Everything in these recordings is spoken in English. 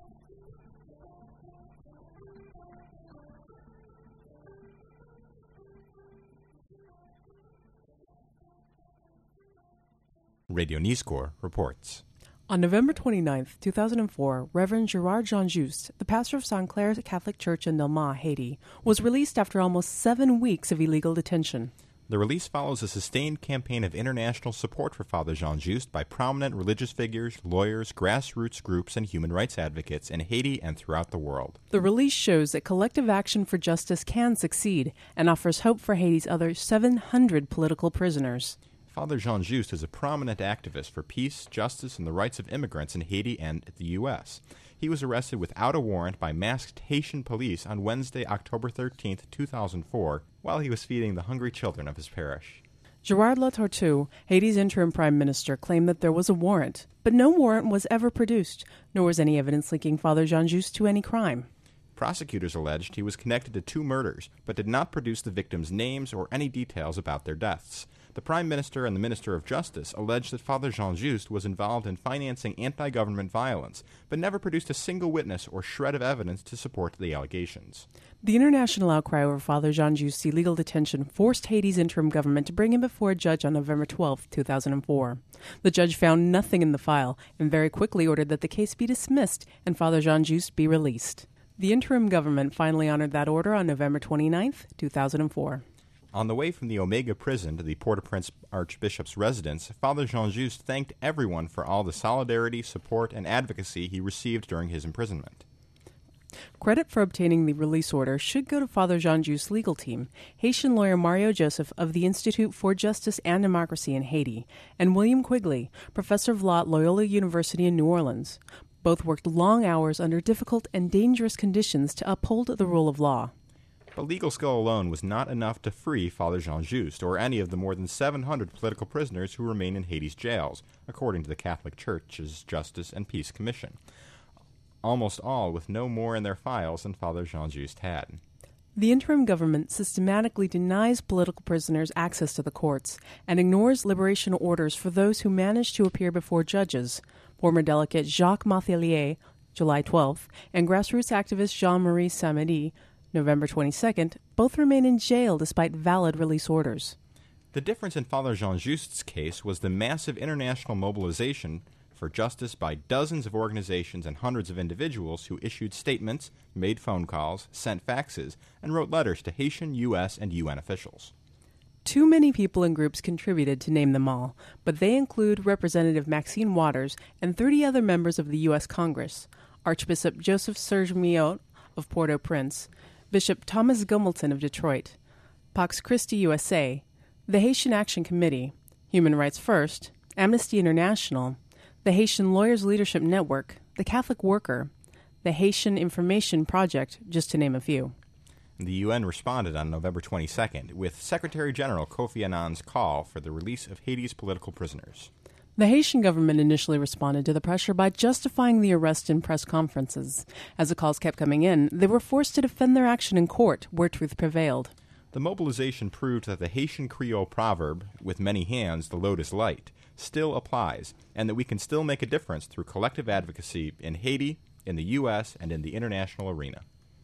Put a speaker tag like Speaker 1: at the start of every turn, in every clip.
Speaker 1: Radio News Corps reports.
Speaker 2: On November 29, 2004, Reverend Gerard Jean-Just, the pastor of Sainte Claire Catholic Church in Delmas, Haiti, was released after almost 7 weeks of illegal detention.
Speaker 1: The release follows a sustained campaign of international support for Father Jean-Just by prominent religious figures, lawyers, grassroots groups, and human rights advocates in Haiti and throughout the world.
Speaker 2: The release shows that collective action for justice can succeed and offers hope for Haiti's other 700 political prisoners.
Speaker 1: Father Jean-Just is a prominent activist for peace, justice, and the rights of immigrants in Haiti and the U.S. He was arrested without a warrant by masked Haitian police on Wednesday, October 13, 2004, while he was feeding the hungry children of his parish.
Speaker 2: Gerard Latortue, Haiti's interim prime minister, claimed that there was a warrant, but no warrant was ever produced, nor was any evidence linking Father Jean-Just to any crime.
Speaker 1: Prosecutors alleged he was connected to 2 murders, but did not produce the victims' names or any details about their deaths. The Prime Minister and the Minister of Justice alleged that Father Jean-Just was involved in financing anti-government violence, but never produced a single witness or shred of evidence to support the allegations.
Speaker 2: The international outcry over Father Jean-Just's illegal detention forced Haiti's interim government to bring him before a judge on November 12, 2004. The judge found nothing in the file and very quickly ordered that the case be dismissed and Father Jean-Just be released. The interim government finally honored that order on November 29, 2004.
Speaker 1: On the way from the Omega prison to the Port-au-Prince Archbishop's residence, Father Jean-Just thanked everyone for all the solidarity, support, and advocacy he received during his imprisonment.
Speaker 2: Credit for obtaining the release order should go to Father Jean-Just's legal team, Haitian lawyer Mario Joseph of the Institute for Justice and Democracy in Haiti, and William Quigley, professor of law at Loyola University in New Orleans. Both worked long hours under difficult and dangerous conditions to uphold the rule of law.
Speaker 1: But legal skill alone was not enough to free Father Jean-Just or any of the more than 700 political prisoners who remain in Haiti's jails, according to the Catholic Church's Justice and Peace Commission. Almost all with no more in their files than Father Jean-Just had.
Speaker 2: The interim government systematically denies political prisoners access to the courts and ignores liberation orders for those who manage to appear before judges. Former delegate Jacques Mathelier, July 12th, and grassroots activist Jean-Marie Samedi, November 22nd, both remain in jail despite valid release orders.
Speaker 1: The difference in Father Jean-Just's case was the massive international mobilization for justice by dozens of organizations and hundreds of individuals who issued statements, made phone calls, sent faxes, and wrote letters to Haitian, U.S., and UN officials.
Speaker 2: Too many people and groups contributed to name them all, but they include Representative Maxine Waters and 30 other members of the U.S. Congress, Archbishop Joseph Serge Miot of Port-au-Prince, Bishop Thomas Gumelton of Detroit, Pax Christi USA, the Haitian Action Committee, Human Rights First, Amnesty International, the Haitian Lawyers Leadership Network, the Catholic Worker, the Haitian Information Project, just to name a few.
Speaker 1: The UN responded on November 22nd with Secretary General Kofi Annan's call for the release of Haiti's political prisoners.
Speaker 2: The Haitian government initially responded to the pressure by justifying the arrest in press conferences. As the calls kept coming in, they were forced to defend their action in court, where truth prevailed.
Speaker 1: The mobilization proved that the Haitian Creole proverb, with many hands the load is light, still applies, and that we can still make a difference through collective advocacy in Haiti, in the U.S., and in the international arena.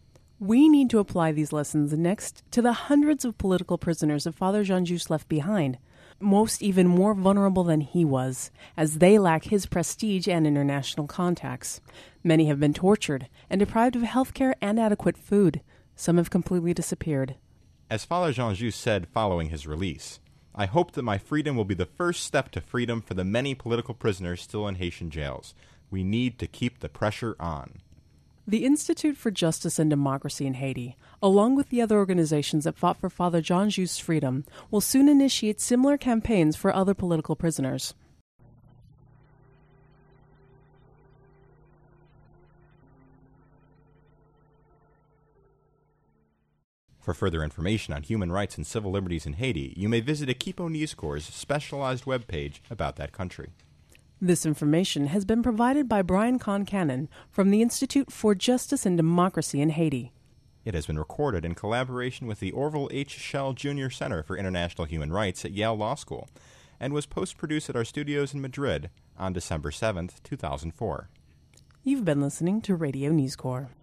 Speaker 2: We need to apply these lessons next to the hundreds of political prisoners that Father Jean-Just left behind, most even more vulnerable than he was, as they lack his prestige and international contacts. Many have been tortured and deprived of health care and adequate food. Some have completely disappeared.
Speaker 1: As Father Jean-Just said following his release, I hope that my freedom will be the first step to freedom for the many political prisoners still in Haitian jails. We need to keep the pressure on.
Speaker 2: The Institute for Justice and Democracy in Haiti, along with the other organizations that fought for Father Jean-Just's freedom, will soon initiate similar campaigns for other political prisoners.
Speaker 1: For further information on human rights and civil liberties in Haiti, you may visit Equipo News Corps' specialized webpage about that country.
Speaker 2: This information has been provided by Brian Concannon from the Institute for Justice and Democracy in Haiti.
Speaker 1: It has been recorded in collaboration with the Orville H. Schell Jr. Center for International Human Rights at Yale Law School, and was post-produced at our studios in Madrid on December 7, 2004.
Speaker 2: You've been listening to Radio News Corps.